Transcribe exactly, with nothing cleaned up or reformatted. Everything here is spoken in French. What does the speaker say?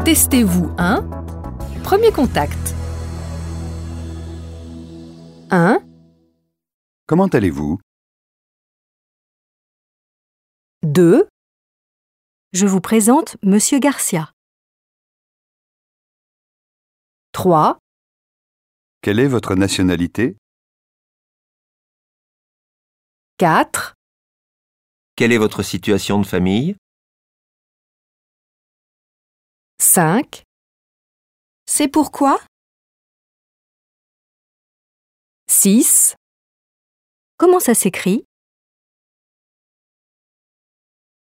Testez-vous un. Premier contact. un. Comment allez-vous? deux. Je vous présente Monsieur Garcia. trois. Quelle est votre nationalité? quatre. Quelle est votre situation de famille? cinq. C'est pourquoi? six. Comment ça s'écrit?